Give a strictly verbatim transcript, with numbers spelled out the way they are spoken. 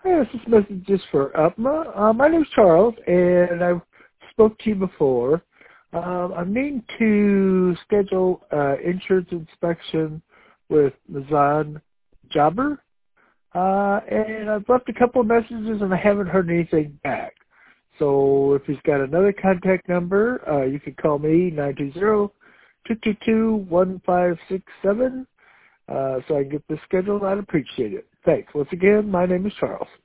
Hey, this is message just for UPMA. Uh, my name's Charles, and I've spoke to you before. Um, I'm needing to schedule uh, insurance inspection with Mazan Jabber, uh, and I've left a couple of messages, and I haven't heard anything back. So if he's got another contact number, uh, you can call me, nine two zero, two two two, one five six seven, uh, so I can get this scheduled. I'd appreciate it. Thanks. Once again, my name is Charles.